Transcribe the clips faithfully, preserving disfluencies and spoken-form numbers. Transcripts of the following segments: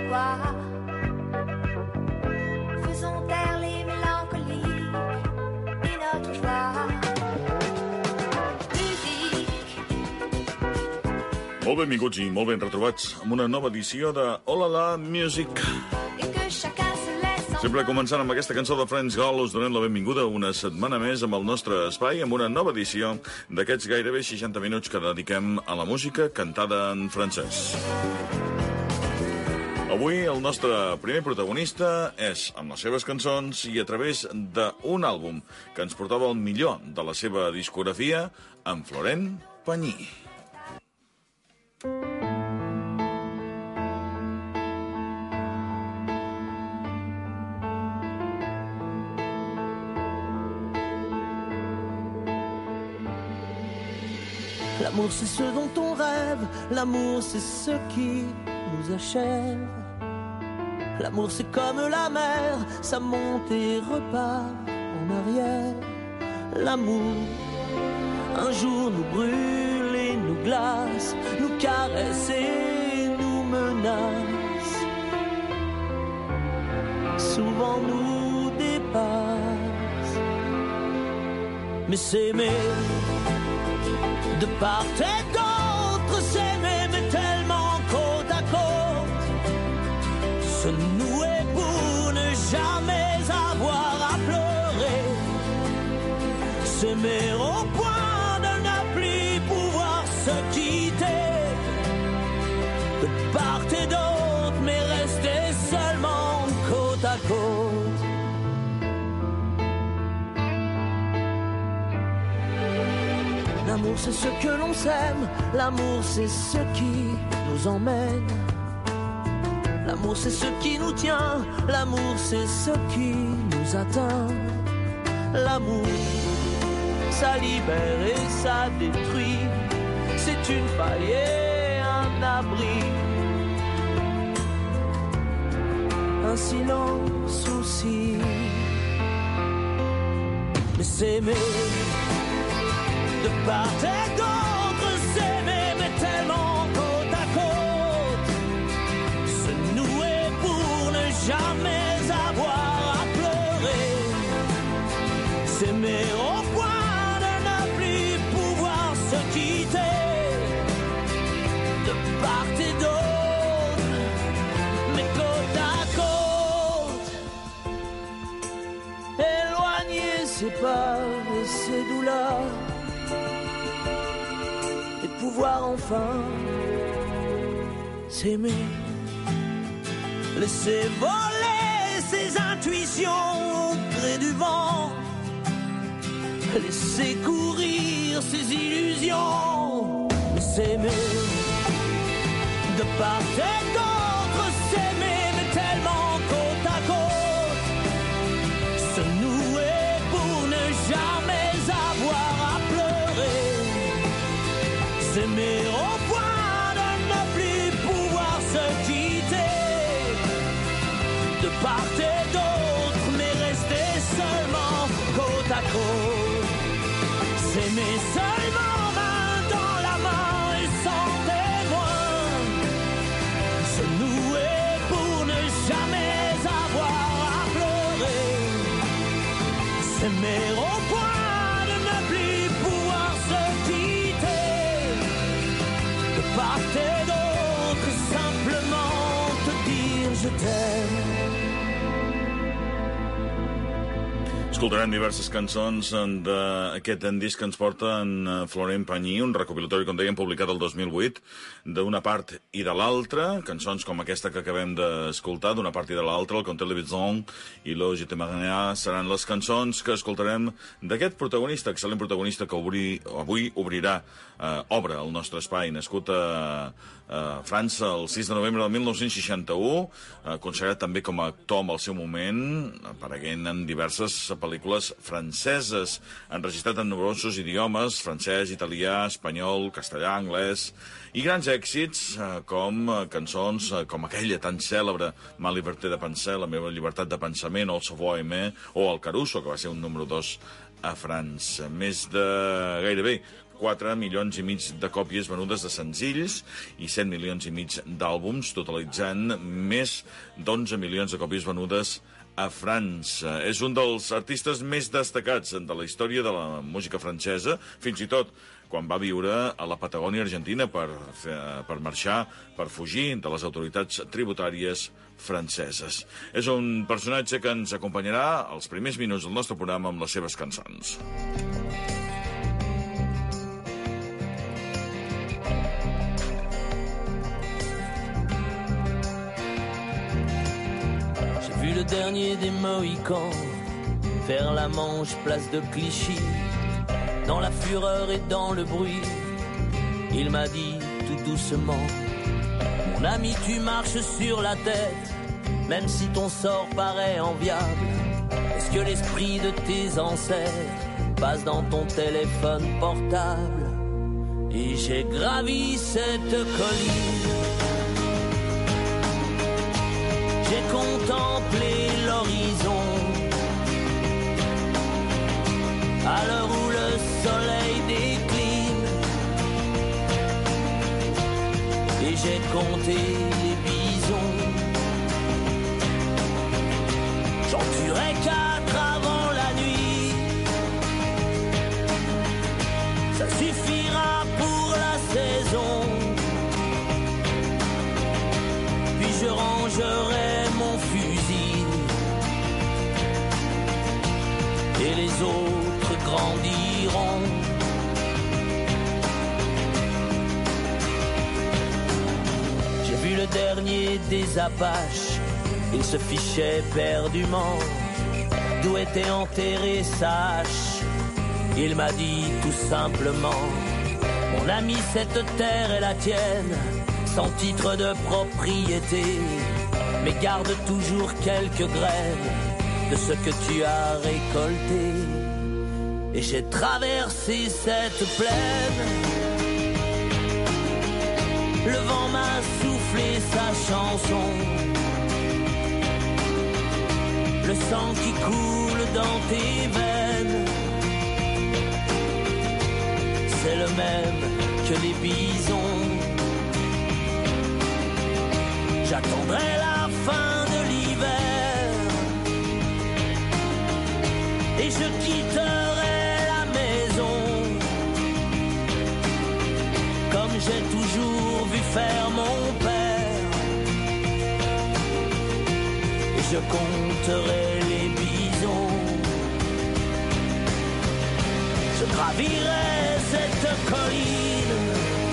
bois. Faisons taire les mélancolies et notre joie. Molt benvinguts i molt ben retrobats amb una nova edició de Hola La Music. Sempre començant amb aquesta cançó de Friends Girl, us donem la benvinguda una setmana més amb el nostre espai, amb una nova edició d'aquests gairebé seixanta minuts que dediquem a la música cantada en francès. Avui el nostre primer protagonista és amb les seves cançons i a través d'un àlbum que ens portava el millor de la seva discografia, en Florent Pagny. L'amour c'est ce dont on rêve, l'amour c'est ce qui nous achève. L'amour c'est comme la mer, ça monte et repart en arrière. L'amour, un jour nous brûle et nous glace, nous caresse et nous menace. Souvent nous dépasse, mais s'aimer de part et d'autre, s'aimer mais tellement côte à côte, se nouer pour ne jamais avoir à pleurer, s'aimer au point de ne plus pouvoir se quitter, de part et d'autre, mais rester seulement côte à côte. L'amour c'est ce que l'on s'aime, l'amour c'est ce qui nous emmène. L'amour c'est ce qui nous tient, l'amour c'est ce qui nous atteint. L'amour, ça libère et ça détruit, c'est une faille et un abri, un silence aussi. Mais s'aimer de part et d'autre, s'aimer mais tellement côte à côte, se nouer pour ne jamais avoir à pleurer, s'aimer au point de ne plus pouvoir se quitter, de part et d'autre, mais côte à côte, éloigner ses peurs et ses douleurs, pouvoir enfin s'aimer, laisser voler ses intuitions au gré du vent, laisser courir ses illusions, mais s'aimer de part et d'autre, s'aimer mais tellement côte à côte, se nouer pour ne jamais avoir à pleurer, s'aimer au point de ne plus pouvoir se quitter, de part et d'autre, mais rester seulement côte à côte, s'aimer seulement main dans la main et sans témoin, se nouer pour ne jamais avoir à pleurer, s'aimer au point de ne plus pouvoir se quitter, de part et d'autre, simplement te dire je t'aime. Escoltarem diverses cançons d'aquest disc que ens porta en Florent Pagny, un recopilatori, com dèiem, publicat el dos mil vuit, d'una part i de l'altra, cançons com aquesta que acabem d'escoltar, d'una part i de l'altra, el Conte de Bison i lo Je t'aimerai seran les cançons que escoltarem d'aquest protagonista, excel·lent protagonista que obri, avui obrirà, eh, obre el nostre espai, nascut a, a França el sis de novembre del mil nou-cents seixanta-u, eh, considerat també com a actor en el seu moment, apareguent en diverses pel·lícules franceses, enregistrat en nombrosos idiomes, francès, italià, espanyol, castellà, anglès, i grans èxits eh, com eh, cançons eh, com aquella tan cèlebre Ma liberté de penser, la meva llibertat de pensament, o El savoir aimer, o El Caruso, que va ser un número dos a França. Més de gairebé quatre milions i mig de còpies venudes de senzills i set milions i mig d'àlbums, totalitzant més d'onze milions de còpies venudes a França. És un dels artistes més destacats de la història de la música francesa, fins i tot quan va viure a la Patagònia argentina per, fer, per marxar, per fugir de les autoritats tributàries franceses. És un personatge que ens acompanyarà els primers minuts del nostre programa amb les seves cançons. J'ai vu le dernier des Mohicans faire la Manche, place de Clichy. Dans la fureur et dans le bruit, il m'a dit tout doucement: mon ami, tu marches sur la tête, même si ton sort paraît enviable. Est-ce que l'esprit de tes ancêtres passe dans ton téléphone portable? Et j'ai gravi cette colline, j'ai contemplé l'horizon à l'heure où le soleil décline, et j'ai compté les bisons. J'en tuerai quatre avant la nuit, ça suffira pour la saison. Puis je rangerai mon fusil, et les autres grandiront. J'ai vu le dernier des Apaches, il se fichait perdument d'où était enterrée sa hache. Il m'a dit tout simplement: mon ami, cette terre est la tienne, sans titre de propriété, mais garde toujours quelques graines de ce que tu as récolté. Et j'ai traversé cette plaine, le vent m'a soufflé sa chanson, le sang qui coule dans tes veines, c'est le même que les bisons. J'attendrai la fin de l'hiver et je quitterai la maison, comme j'ai toujours vu faire mon père, et je compterai les bisons. Je gravirai cette colline,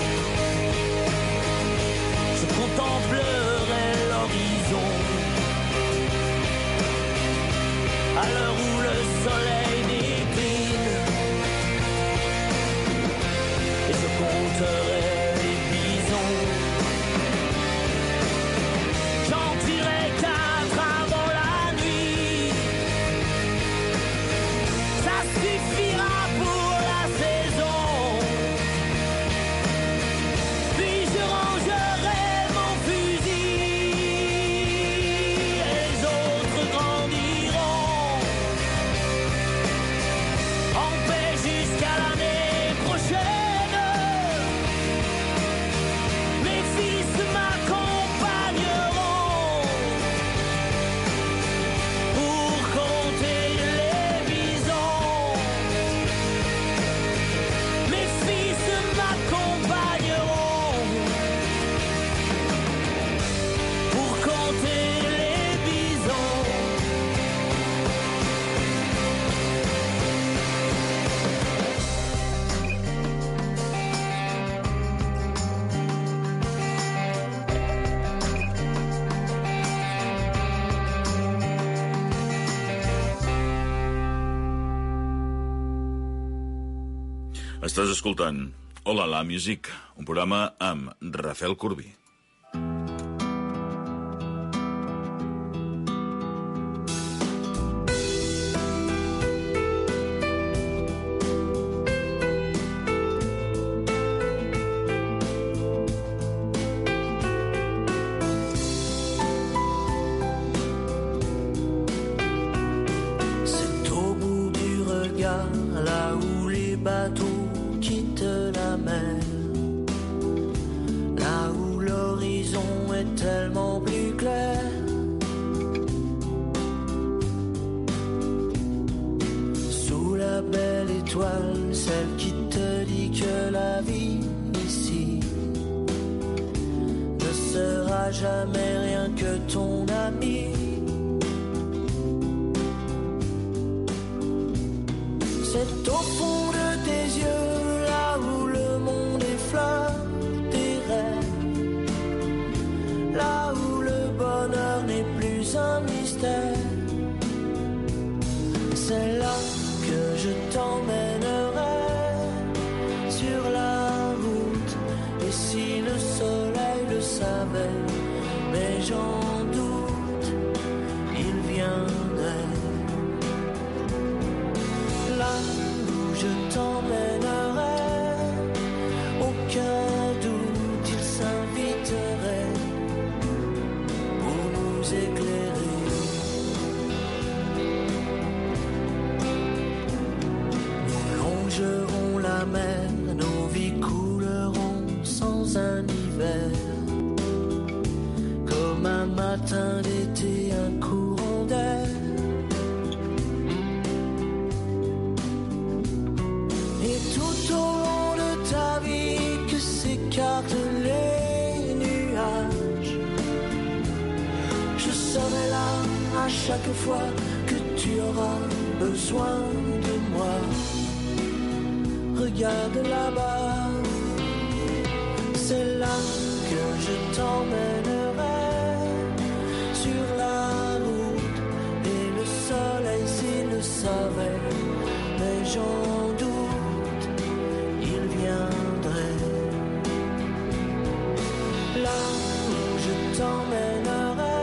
je contemplerai l'horizon à l'heure où le soleil décline, et je compterai les bisons. J'en tuerai quatre avant la nuit, ça suffira pour la saison. Puis je rangerai mon fusil, et les autres grandiront en paix jusqu'à l'année prochaine. Mes fils m'accompagneront pour compter les bisons. Mes fils m'accompagneront pour compter les bisons. Estàs escoltant Hola la Music, un programa amb Rafael Corbí. C'est au bout du regard, là où les bateaux quittent jamais rien que ton ami. C'est au fond de tes yeux, là où le monde effleure tes rêves, là où le bonheur n'est plus un mystère. C'est là que je t'emmènerai sur la route. Et si le soleil le savait, mais j'en doute, il viendrait. Là où je t'emmènerai, aucun doute, il s'inviterait pour nous éclairer. Nous longerons la mer, nos vies couleront sans un hiver. Comme un matin d'été, un courant d'air. Et tout au long de ta vie que s'écartent les nuages, je serai là à chaque fois que tu auras besoin de moi. Regarde là-bas, c'est là que je t'emmènerai sur la route. Et le soleil s'il le savait, mais j'en doute, il viendrait. Là où je t'emmènerai,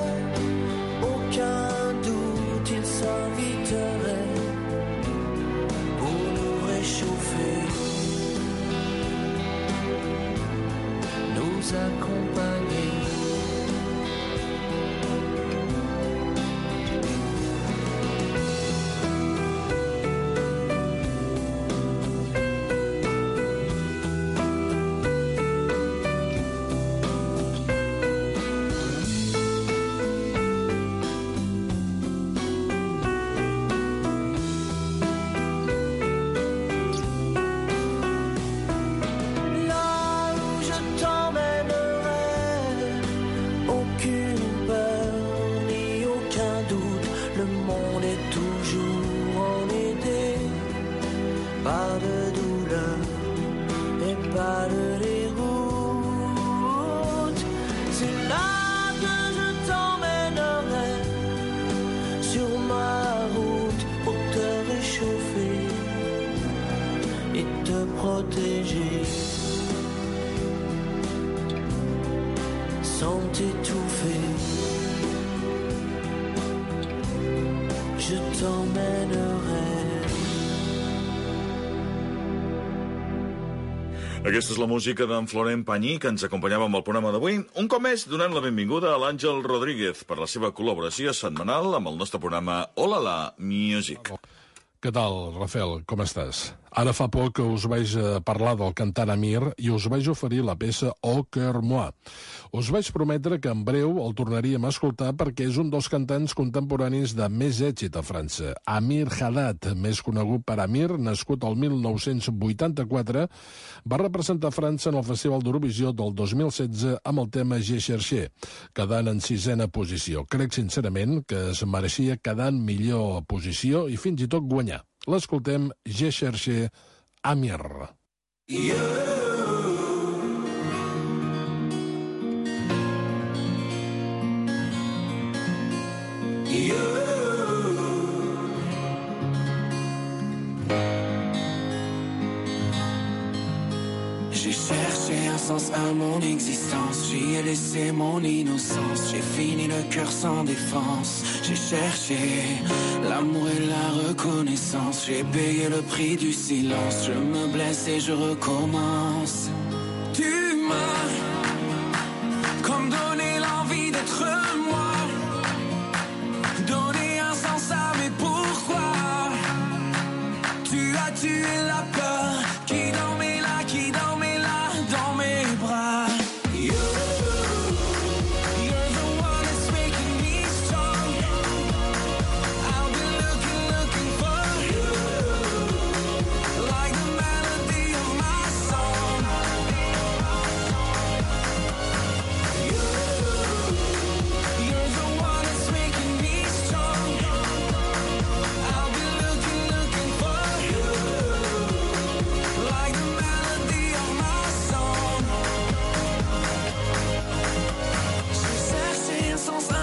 aucun doute, il s'inviterait pour nous réchauffer, nous accompagner. Protéger sans t'étouffer, je t'emmènerai. Aquesta és la música d'en Florent Pagny, que ens acompanyava amb el programa d'avui. Un cop més, donem la benvinguda a l'Àngel Rodríguez per la seva col·laboració setmanal amb el nostre programa Hola la Music. Què tal, Rafael? Com estàs? Ara fa poc que us vaig parlar del cantant Amir i us vaig oferir la peça Au cœur moi. Us vaig prometre que en breu el tornaríem a escoltar perquè és un dels cantants contemporanis de més èxit a França. Amir Haddad, més conegut per Amir, nascut el mil nou-cents vuitanta-quatre, va representar França en el Festival d'Eurovisió del dos mil setze amb el tema Je cherché, quedant en sisena posició. Crec sincerament que es mereixia quedar en millor posició i fins i tot guanyar. L'escoltem, Je cherché, Amir. Yeah. J'ai cherché un sens à mon existence, j'y ai laissé mon innocence, j'ai fini le cœur sans défense, j'ai cherché l'amour et la reconnaissance, j'ai payé le prix du silence, je me blesse et je recommence. Tu m'as comme donné l'envie d'être moi, donné un sens à mes pourquoi, tu as tué la peur qui dormait là, qui dormait là dans mes bras. You, you're the one that's making me strong. I'll be looking, looking for you, like the melody of my song.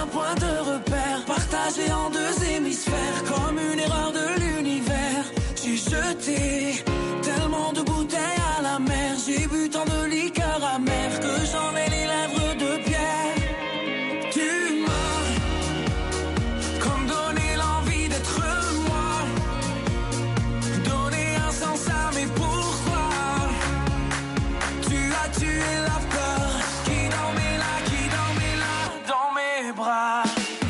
un point de repère, partagé en deux hémisphères, comme une erreur de l'univers. J'ai jeté tellement de bouteilles à la mer, j'ai bu tant de liqueurs amères que j'en ai les lèvres de pierre. Tu m'as comme donné l'envie d'être moi, donné un sens à mes pourquoi. Tu as tué la peur qui dormait là, qui dormait là dans mes bras.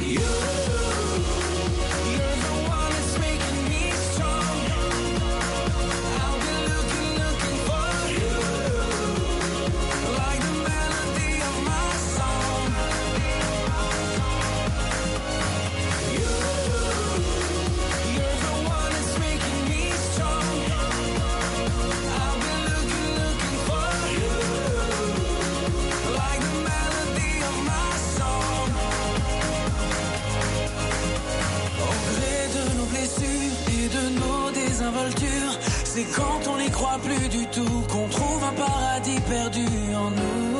C'est quand on n'y croit plus du tout qu'on trouve un paradis perdu en nous.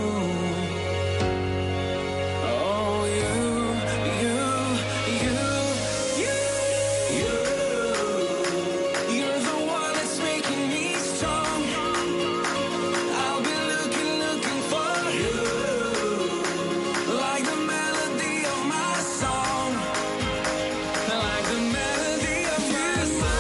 Oh, you, you, you, you, you. You're the one that's making me strong. I'll be looking, looking for you, like the melody of my song, like the melody of your song.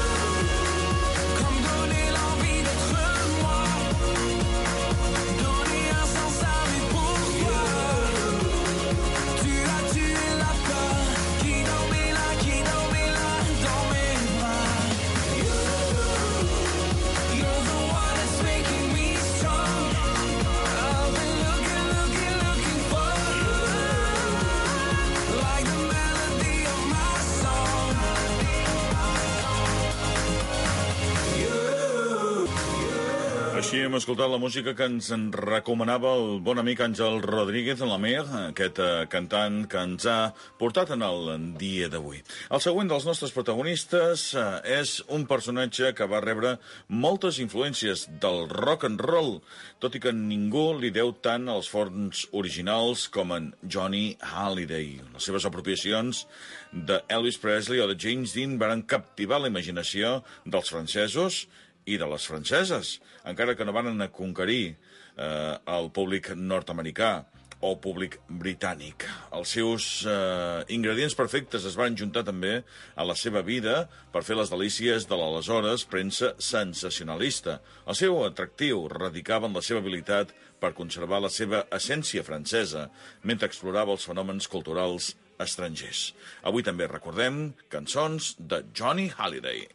Així hem escoltat la música que ens en recomanava el bon amic Àngel Rodríguez en la Mer, aquest eh, cantant que ens ha portat en el dia d'avui. El següent dels nostres protagonistes eh, és un personatge que va rebre moltes influències del rock and roll, tot i que ningú li deu tant als fons originals com en Johnny Hallyday. Les seves apropiacions de Elvis Presley o de James Dean van captivar la imaginació dels francesos i de les franceses, encara que no van a conquerir eh, el públic nord-americà o públic britànic. Els seus eh, ingredients perfectes es van juntar també a la seva vida per fer les delícies de l'aleshores premsa sensacionalista. El seu atractiu radicava en la seva habilitat per conservar la seva essència francesa mentre explorava els fenòmens culturals estrangers. Avui també recordem cançons de Johnny Hallyday.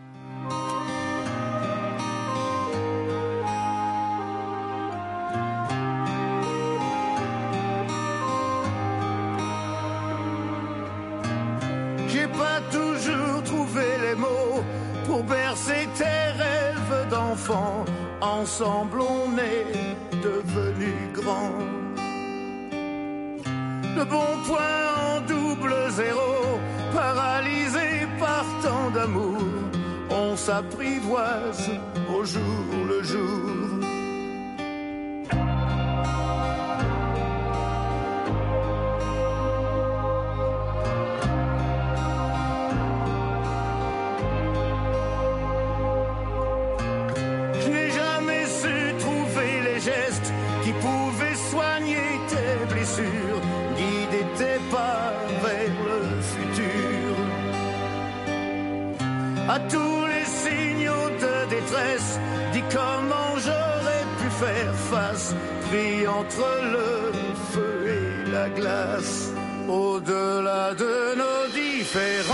J'ai pas toujours trouvé les mots pour bercer tes rêves d'enfant. Ensemble on est devenus grands. Le bon point en double zéro, paralysé par tant d'amour, on s'apprivoise au jour le jour. Guider tes pas vers le futur. À tous les signaux de détresse, dis comment j'aurais pu faire face, pris entre le feu et la glace, au-delà de nos différences,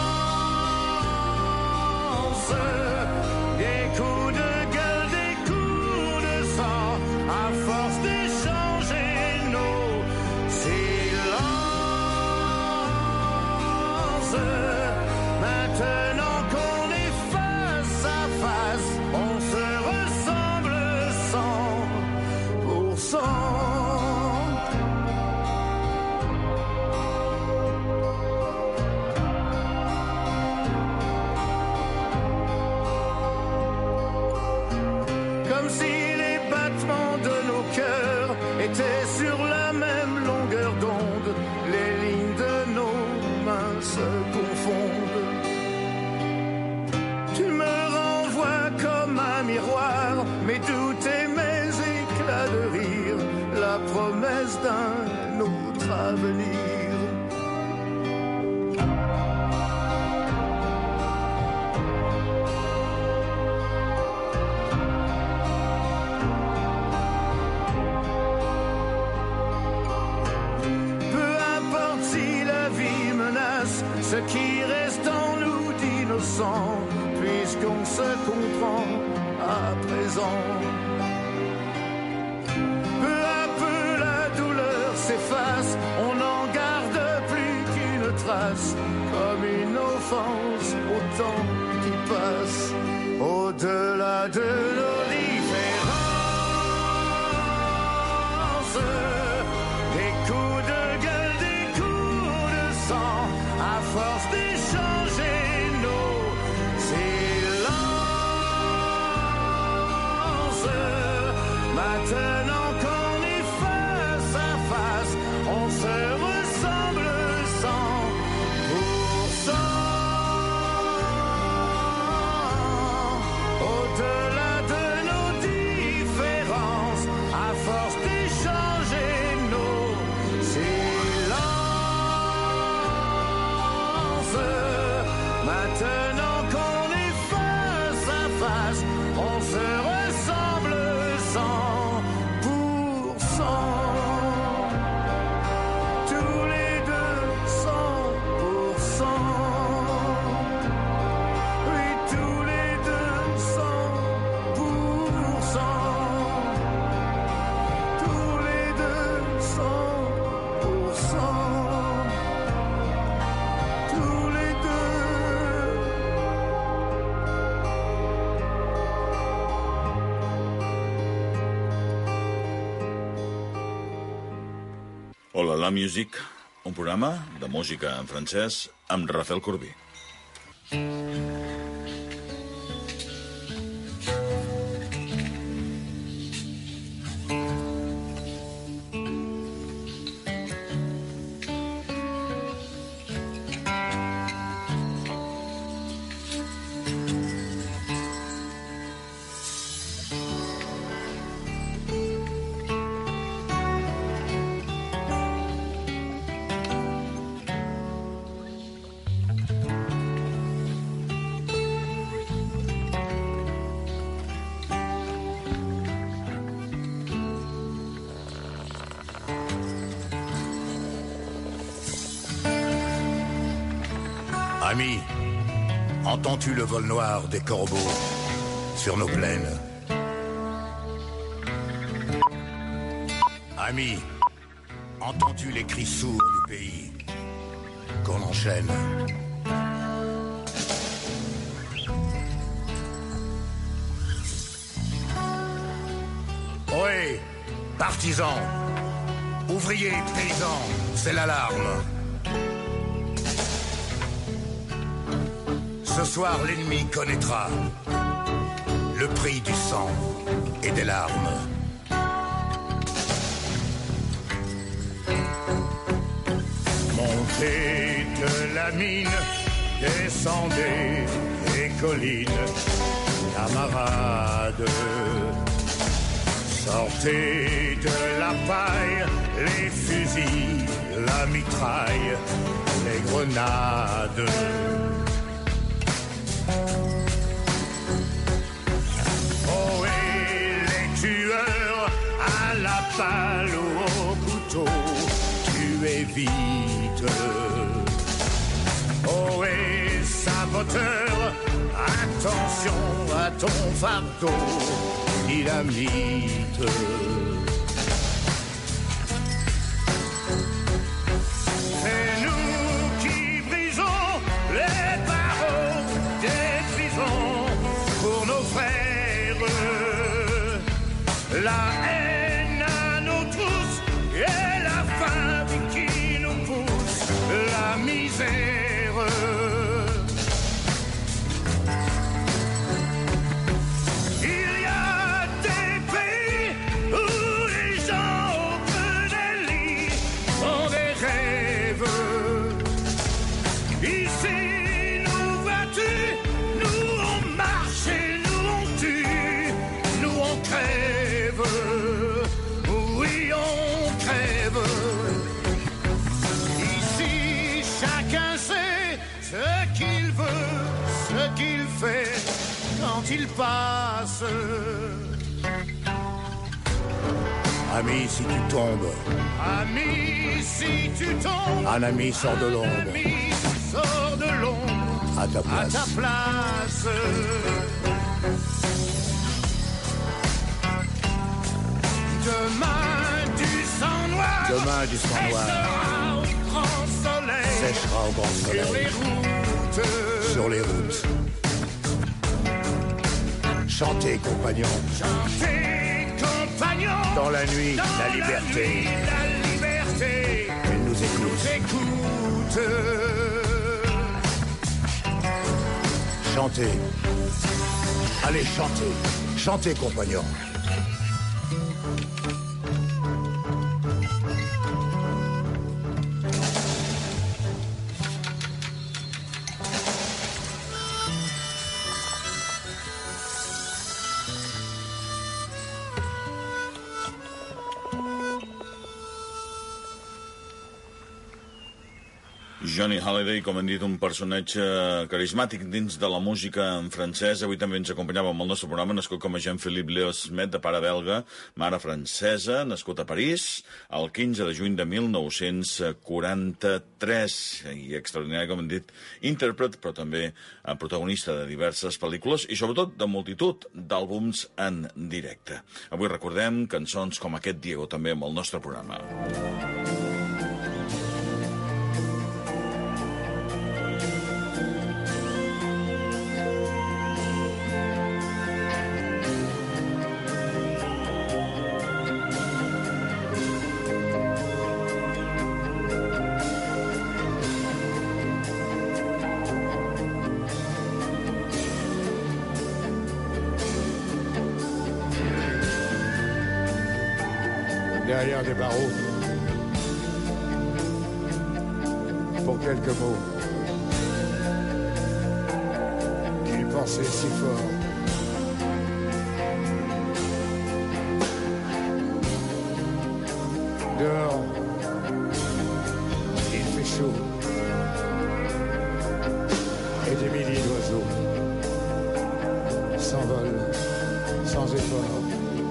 des coups de gueule, des coups de sang, à force d'échanger maintenant qu'on est face à face, on se ressemble cent pour cent. Comme si les battements de nos cœurs étaient sur la même longueur d'onde, sang, puisqu'on se comprend à présent. Peu à peu la douleur s'efface, on n'en garde plus qu'une trace, comme une offense au temps qui passe, au-delà de nos différences, des coups de gueule, des coups de sang, à force d'échanger nos silences. Maintenant qu'on est face à face, on se ressemble cent pour cent. Au-delà de nos différences, à force d'échanger nos silences. Maintenant qu'on est face à face, on se ressemble cent pour cent. Tous les deux cent pour cent. Oui, tous les deux cent pour cent. Tous les deux cent pour cent. Tous les deux. Hola, la Music, un programa de música en francès amb Rafael Corbí. Ami, entends-tu le vol noir des corbeaux sur nos plaines? Ami, entends-tu les cris sourds du pays qu'on enchaîne? Ohé, partisans, ouvriers, paysans, c'est l'alarme. Ce soir, l'ennemi connaîtra le prix du sang et des larmes. Montez de la mine, descendez les collines, camarades. Sortez de la paille, les fusils, la mitraille, les grenades. Oh, et les tueurs à la balle ou au couteau, tuez vite. Oh, et saboteur, attention à ton fardeau, dynamite. C'est nous qui brisons les barreaux des prisons pour nos frères. La haine à nos trousses et la faim qui nous pousse, la misère. Il y a des pays où les gens au creux des lits ont des rêves. Ici, nous vois-tu, nous on marche et nous on tue, nous on crève. Oui, on crève. Ici, chacun sait ce qu'il veut, ce qu'il fait quand il passe. Ami, si tu tombes, ami, si tu tombes, un ami sort de l'ombre, ami sort de l'ombre, à ta place. À ta place. Demain du sang noir. Demain du sang noir. Séchera au grand soleil. Séchera au grand soleil. Sur les routes. Sur les routes. Chantez, compagnons. Chantez, compagnons. Dans la nuit, Dans la liberté. La, nuit, la liberté. Elle nous écoute. Nous écoute. Chantez. Allez, chantez. Chantez, compagnons. Johnny Hallyday, com hem dit, un personatge carismàtic dins de la música en francès. Avui també ens acompanyava amb el nostre programa, nascut com a Jean-Philippe Leo Smet, de pare belga, mare francesa, nascut a París el quinze de juny de mil nou-cents quaranta-tres. I extraordinari, com hem dit, intèrpret, però també protagonista de diverses pel·lícules i, sobretot, de multitud d'àlbums en directe. Avui recordem cançons com aquest Diego, també amb el nostre programa. Derrière des barreaux, pour quelques mots qu'il pensait si fort. Dehors, il fait chaud, et des milliers d'oiseaux s'envolent sans effort.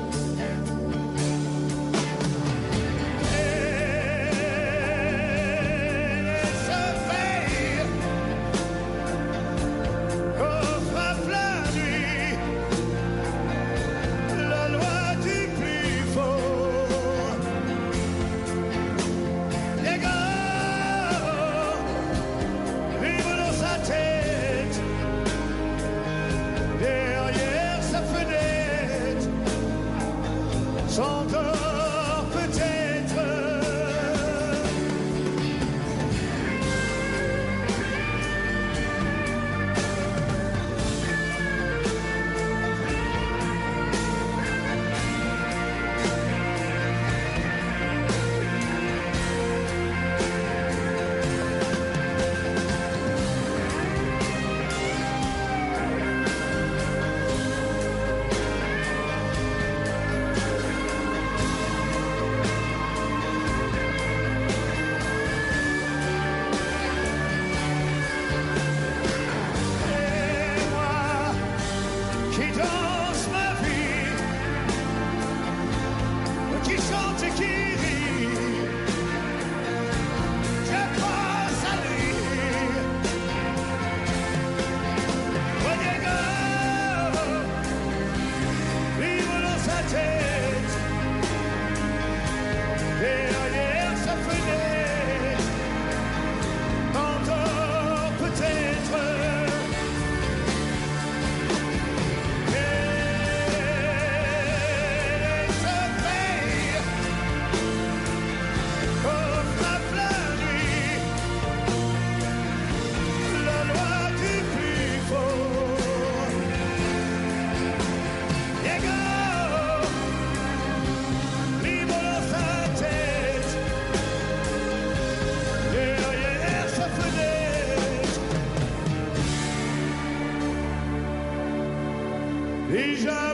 Déjà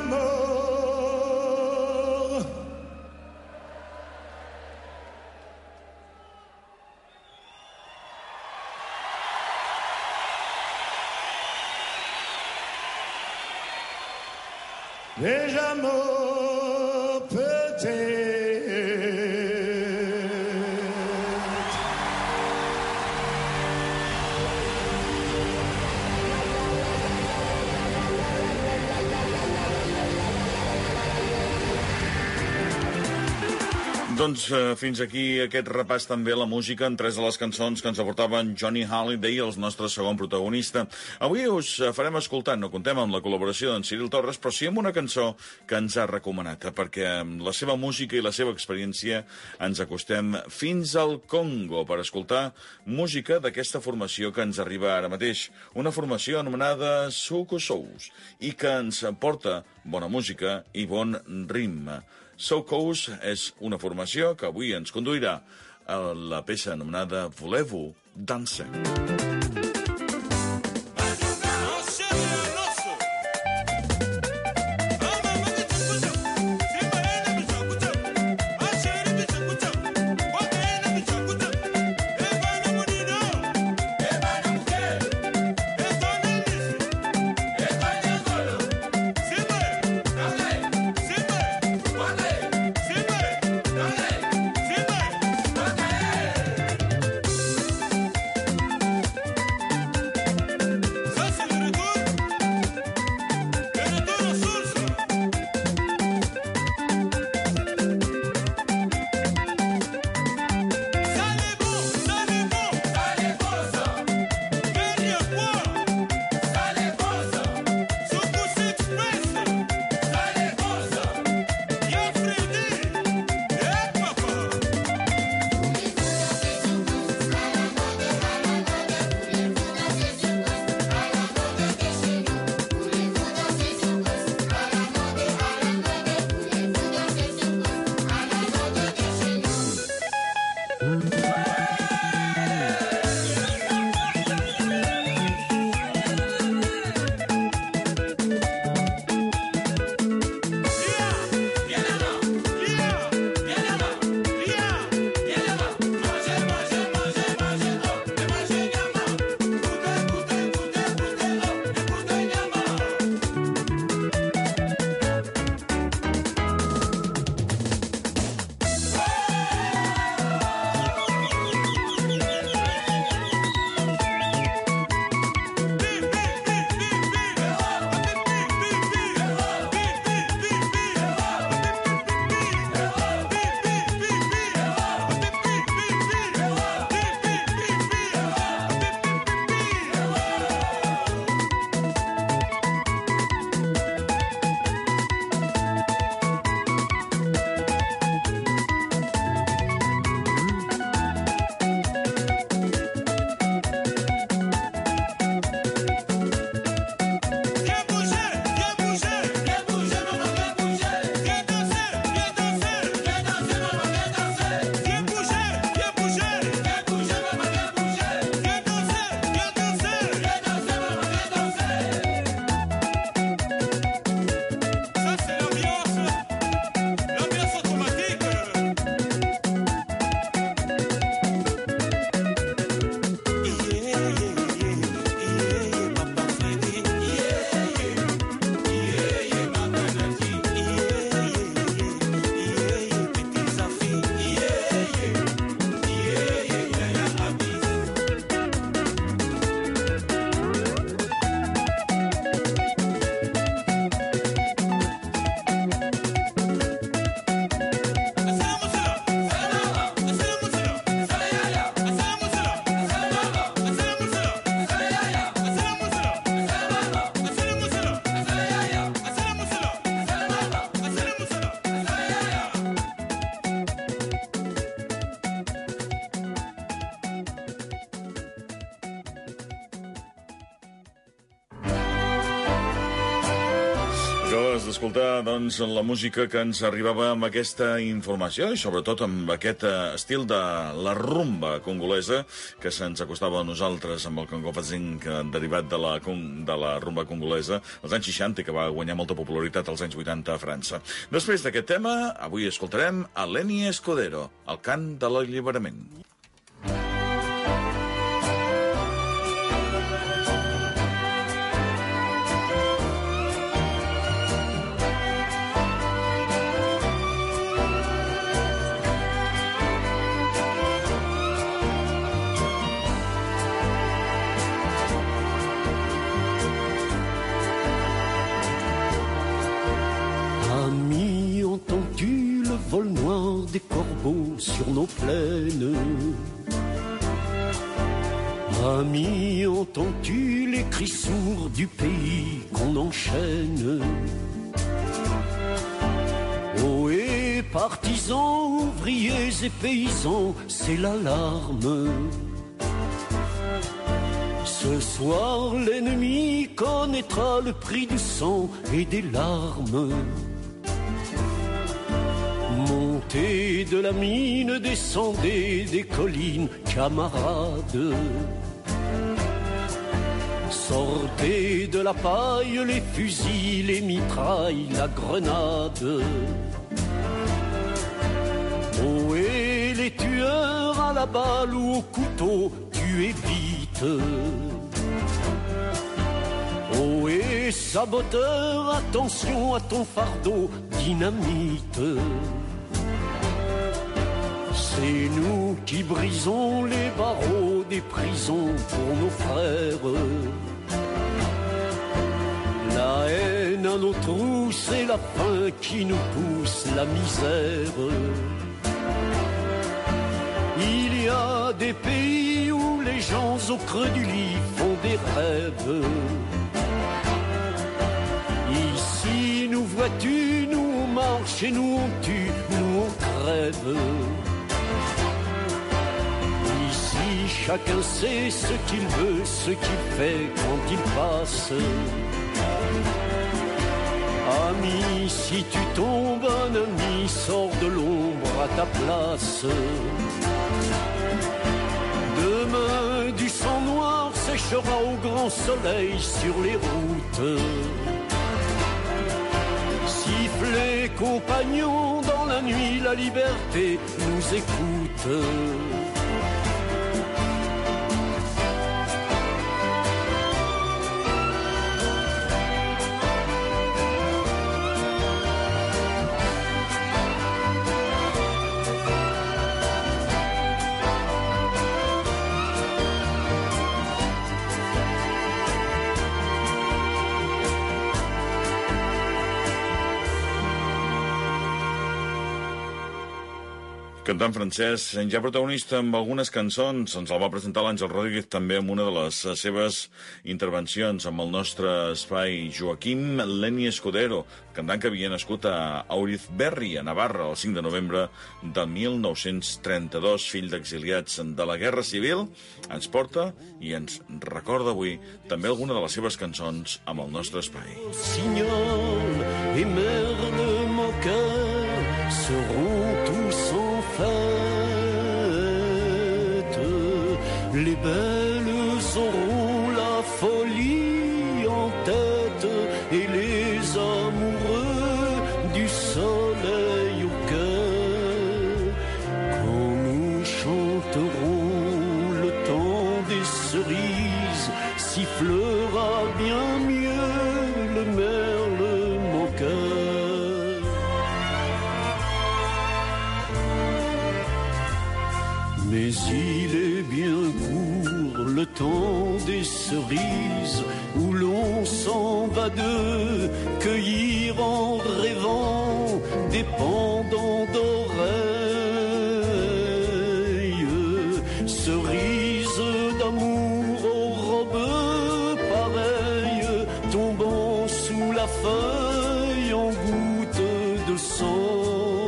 mort. Déjà mort peut-être. Doncs eh, fins aquí aquest repàs també a la música en tres de les cançons que ens aportaven Johnny Halliday, el nostre segon protagonista. Avui us farem escoltar, no contem amb la col·laboració d'en Cyril Torres, però sí amb una cançó que ens ha recomanat, perquè amb la seva música i la seva experiència ens acostem fins al Congo per escoltar música d'aquesta formació que ens arriba ara mateix. Una formació anomenada Soukous Sous i que ens porta bona música i bon ritme. Soukous és una formació que avui ens conduirà a la peça anomenada Voulez-vous danser? Acabes d'escoltar, doncs, la música que ens arribava amb aquesta informació i sobretot amb aquest estil de la rumba congolesa que se'ns acostava a nosaltres amb el Congo Fazing derivat de la, de la rumba congolesa als anys seixanta que va guanyar molta popularitat als anys vuitanta a França. Després d'aquest tema, avui escoltarem a Lenny Escudero, el cant de l'alliberament. Ami, entends-tu le vol noir des corbeaux sur nos plaines. Ami, entends-tu les cris sourds du pays qu'on enchaîne? Oh, et partisans, ouvriers et paysans, c'est l'alarme. Ce soir, l'ennemi connaîtra le prix du sang et des larmes. Montez de la mine, descendez des collines, camarades. Sortez de la paille les fusils, les mitrailles, la grenade. Oh, et les tueurs à la balle ou au couteau, tuez vite. Oh, et saboteur, attention à ton fardeau, dynamite. C'est nous qui brisons les barreaux des prisons pour nos frères. La haine à nos trous, c'est la faim qui nous pousse la misère. Il y a des pays où les gens au creux du lit font des rêves. Ici, nous vois-tu, nous on marche et nous on tue, nous on crève. Ici, chacun sait ce qu'il veut, ce qu'il fait quand il passe. Ami, si tu tombes, un ami sort de l'ombre à ta place. Demain, du sang noir séchera au grand soleil sur les routes. Sifflez, compagnons, dans la nuit, la liberté nous écoute. Cantant francès, ja protagonista amb algunes cançons, ens el va presentar l'Àngel Rodríguez també amb una de les seves intervencions amb el nostre espai, Joaquim Leni Escudero, cantant que havia nascut a Aurizberri, a Navarra, el cinc de novembre de mil nou-cents trenta-dos, fill d'exiliats de la Guerra Civil, ens porta i ens recorda avui també alguna de les seves cançons amb el nostre espai. Signol et Merle Moqueur seront tous en fête. Les belles auront la folie en tête et les amoureux du soleil au cœur. Quand nous chanterons, le temps des cerises sifflera bien mieux le merle moqueur. Mais il est bien court le temps des cerises où l'on s'en va de cueillir en rêvant des pendants d'oreilles. Cerises d'amour aux robes pareilles tombant sous la feuille en gouttes de sang.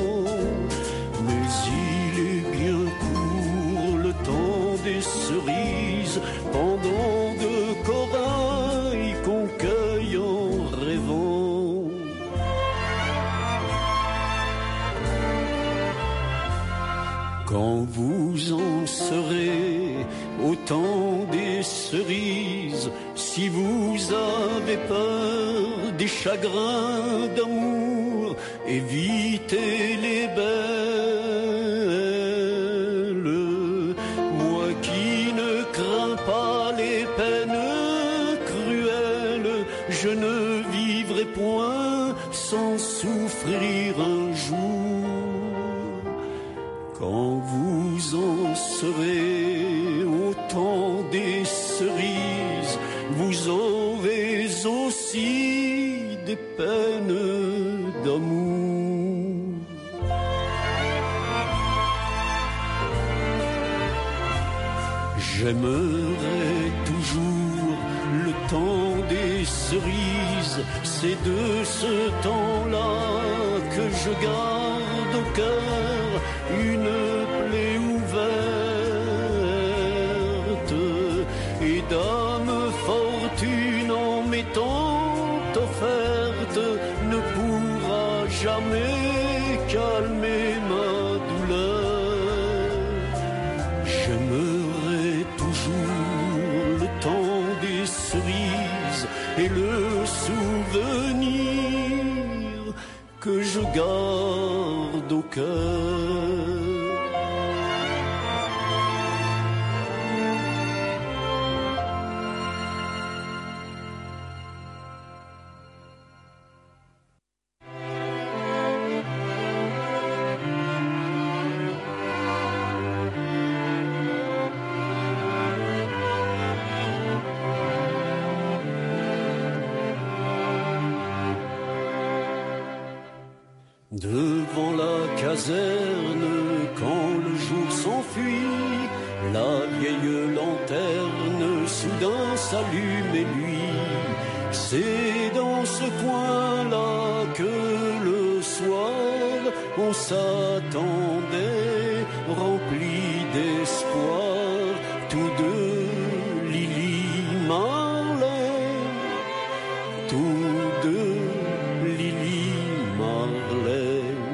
Des cerises, pendant de corail qu'on cueille en rêvant. Quand vous en serez au temps des cerises, si vous avez peur des chagrins d'amour, évitez les belles. Pas les peines cruelles, je ne vivrai point sans souffrir un jour. Quand vous en serez au temps des cerises, vous aurez aussi des peines d'amour. J'aimerais toujours le temps des cerises, c'est de ce temps-là que je garde au cœur une plaie ouverte. Et dame fortune en m'étant offerte ne pourra jamais calmer ma douleur. J'aimerais toujours le temps des cerises et le souvenir que je garde au cœur. Devant la caserne, quand le jour s'enfuit, la vieille lanterne soudain s'allume et lui. C'est dans ce coin-là que le soir on s'attendait, rempli d'espoir, tous deux, Lily Marlène, tous deux, Lily Marlène.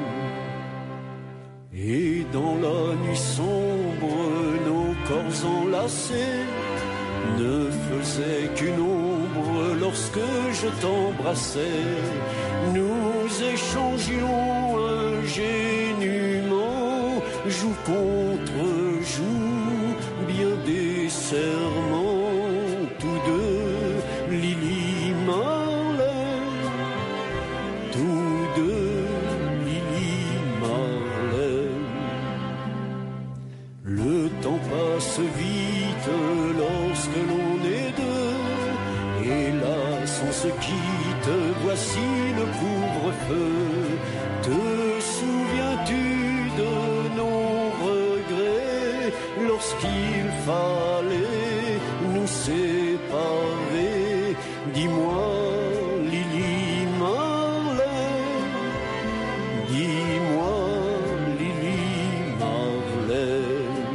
Et dans la nuit sombre, nos corps enlacés ne faisaient qu'une ombre lorsque je t'embrassais. Nous échangions ingénument, joue contre joue, bien des serments, tous deux, Lily Marlène, tous deux, Lily Marlène. Le temps passe vite lorsque l'on est deux, hélas on se quitte, voici le couvre-feu. Te souviens-tu de nos regrets lorsqu'il fallait nous séparer? Dis-moi, Lily Marlène, dis-moi, Lily Marlène.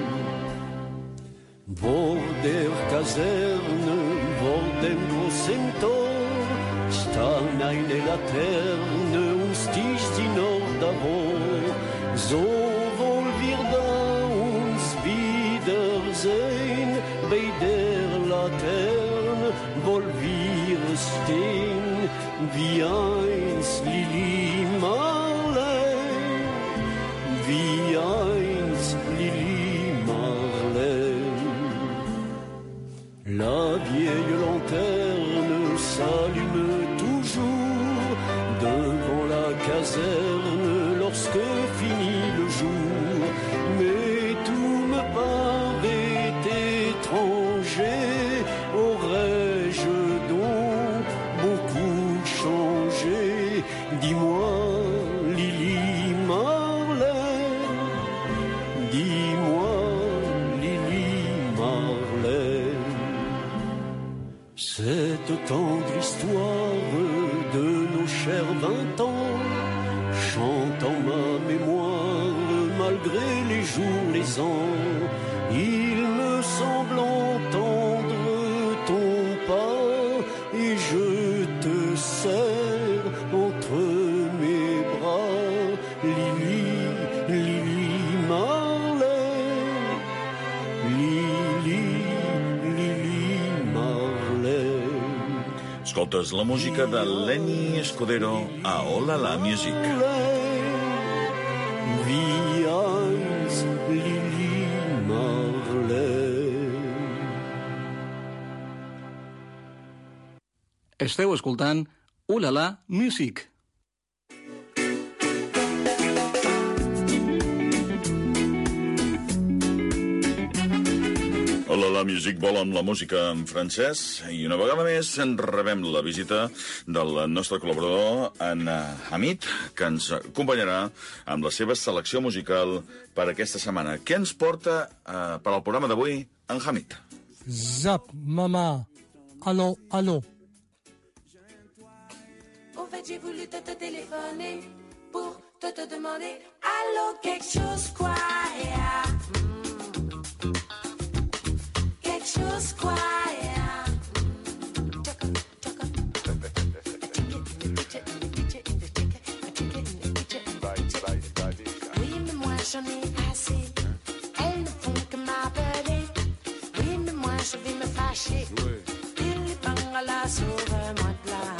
Vor der Kaserne, vor dem großen Tor, stand eine Laterne und stich sie noch davor. So wollen wir da uns wiedersehen, bei der Laterne wollen wir stehen, wie einst Lily Marlène, wie einst Lily Marlène. La vieille lanterne s'allume toujours devant la caserne lorsque finit le jour. Mais tout me paraît étranger, aurais-je donc beaucoup changé? Dis-moi, Lily Marlène, dis-moi, Lily Marlène. Cette tendre histoire de nos chers vingt ans chante en ma mémoire malgré les jours, les ans. Il me semble entendre ton pas et je te serre entre mes bras, Lily, Lily Marlène, Lily, Lily Marlène. Escoltes la música de Lenny Escudero a Hola La Music. Wie einst Lily Marlène. Esteu escoltant Hola La Music. Hola, la Music vol amb la música en francès i una vegada més en rebem la visita del nostre col·laborador, en Hamid, que ens acompanyarà amb la seva selecció musical per aquesta setmana. Què ens porta eh, per al programa d'avui, en Hamid. Zap, maman. Allô, allô. Au fait, j'ai voulu te, te téléphoner pour te, te demander allô, quelque chose quoi, yeah. Mm. Quelque chose quoi, yeah. Oui, mais moi j'en ai assez. Elles ne font que m'appeler. Oui, mais moi je vais me fâcher. Il est bangala, sauve-moi de là.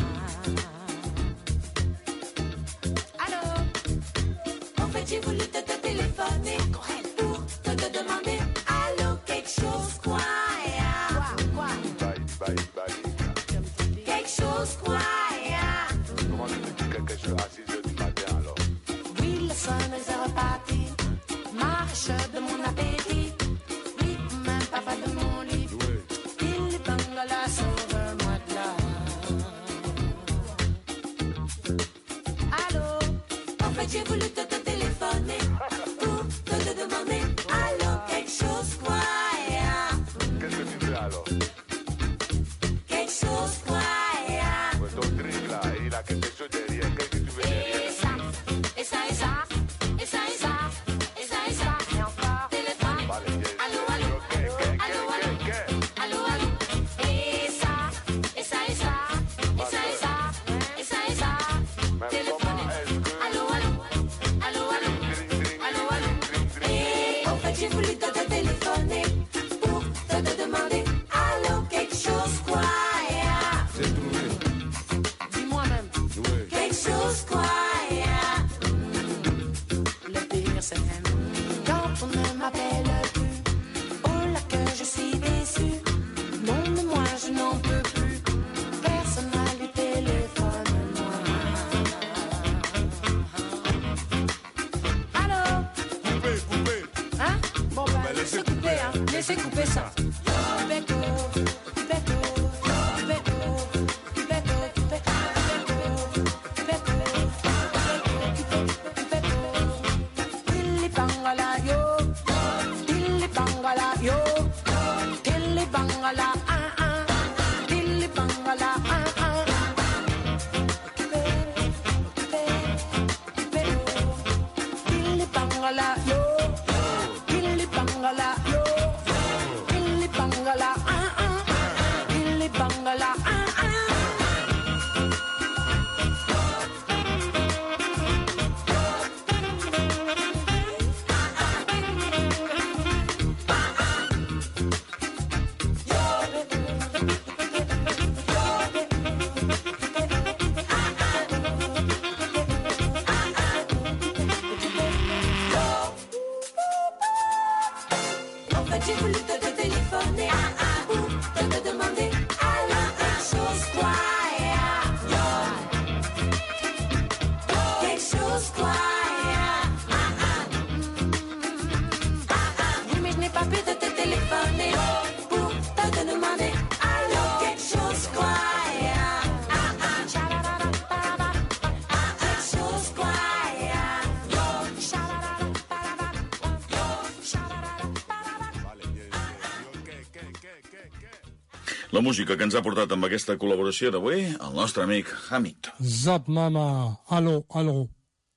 J'ai voulu te, te téléphoner pour te, te demander allô, quelque chose quoi, yeah. Quoi, quoi? Bye, bye, bye. Quelque chose quoi, yeah. Comment tu me dis quelque chose à six heures du matin alors? Oui, le sonneuse est reparti. Marche de mon appétit. Oui, même papa de mon lit. Il est bangala, sauve-moi de là. Allô, en fait j'ai voulu te, te téléphoner pour te, te demander allô, quelque chose quoi, yeah. Qu'est-ce que tu veux alors? Quelque chose quoi, yeah. Pues ton drink là, il a quelque chose derrière. Qu'est-ce que tu veux derrière? Et ça, et ça, et ça, et ça, et ça, et ça, et ça, et encore téléphone. Allô, allô, allô, allô, allô, allô. Et ça, et ça, et ça, et ça, et ça, et ça, et ça, téléphone. Allô, allô, allô, allô, allô, allô. Et en fait j'ai voulu te, te téléphoner pour te, te demander allô, quelque chose quoi, yeah. C'est trouvé. Dis-moi même. Quelque chose quoi, yeah. Mm. Le pire c'est quand on ne m'appelle plus. Oh là que je suis déçue. Non mais moi je n'en peux plus. Personne n'a le téléphone moi. Allô? Coupé, coupé. Hein? Bon bah laissez couper hein. Laissez couper ça. Cubeco, Cubeco, Cubeco, Cubeco, Cubeco, Cubeco, Tilly bangala yo, Tilly bangala yo, Tilly bangala ah ah, Tilly bangala ah ah. Tilly bangala yo, Tilly bangala yo, Tilly bangala ah ah, Tilly bangala ah ah. En fait j'ai voulu te, te téléphoner pour te, te demander allô, quelque chose quoi, yeah. Quelque chose quoi, yeah. Ah, ah. Ah, ah. Oui mais je n'ai pas pu te, te téléphoner pour te, te demander allô, quelque chose quoi, yeah. Ah, ah. Cha-la-la-la-la-la. Ah, quelque chose quoi, yeah. Cha-la-la-la-la-la. La música que ens ha portat amb aquesta col·laboració d'avui, el nostre amic Hamid. Zap, maman. Allô, allô.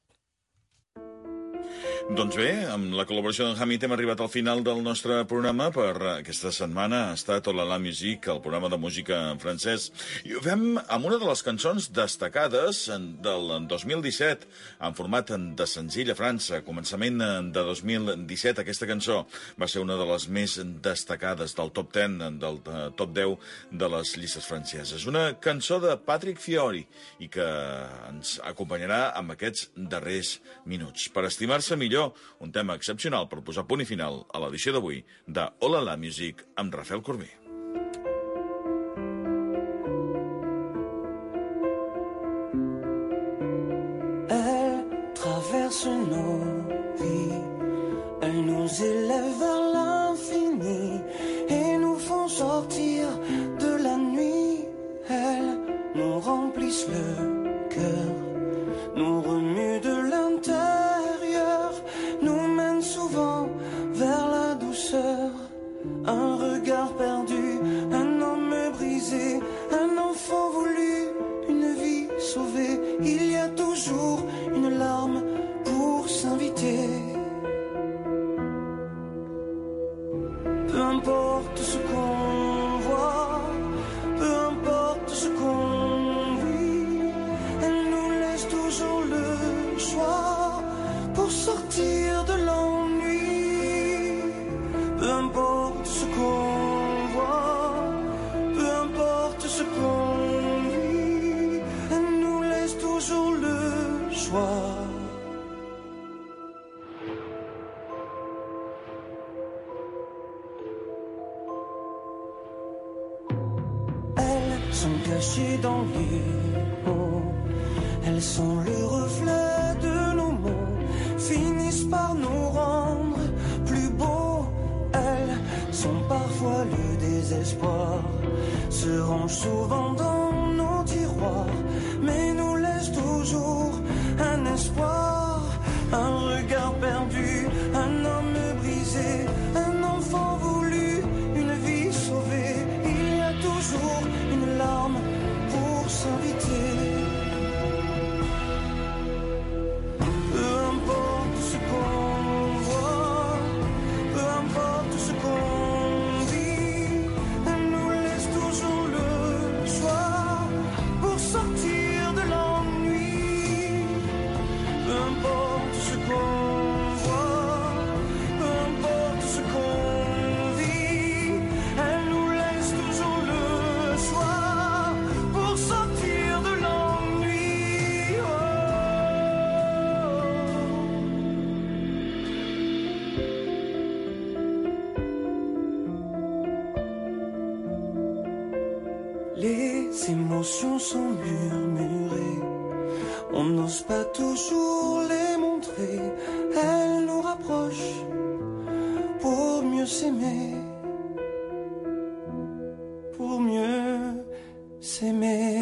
Doncs bé, amb la col·laboració d'en Hamid hem arribat al final del nostre programa per aquesta setmana. Ha estat Hola la Musique, el programa de música en francès. I ho fem amb una de les cançons destacades del dos mil disset, en format de senzill a França. Començament de dos mil disset, aquesta cançó va ser una de les més destacades del top deu, del top deu de les llistes franceses. Una cançó de Patrick Fiori i que ens acompanyarà amb aquests darrers minuts. Per estimar-se millor, un tema excepcional per posar punt i final a l'edició d'avui de Hola la Musique amb Rafael Corbí. Elle traverse nos vies, elle nous élève vers l'infini et nous font sortir de la nuit. Elle nous remplissent le cœur, nous remue de l'intérieur, nous mène souvent vers la douceur. Un sont cachées dans les mots. Elles sont le reflet de nos mots, finissent par nous rendre plus beaux. Elles sont parfois le désespoir, se rangent souvent dans nos tiroirs, mais nous laissent toujours un espoir, un regard perdu, un homme brisé, un enfant voulu, une vie sauvée. Il y a toujours une larme pour s'inviter. Peu importe ce qu'on voit, peu importe ce qu'on dit, elle nous laisse toujours le choix pour sortir de l'ennui. Peu importe ce qu'on voit, peu importe ce qu'on vit, elle nous laisse toujours le choix pour sortir de l'ennui. Les émotions sont murmurées, on n'ose pas toujours les montrer. Elles nous rapprochent pour mieux s'aimer, pour mieux s'aimer.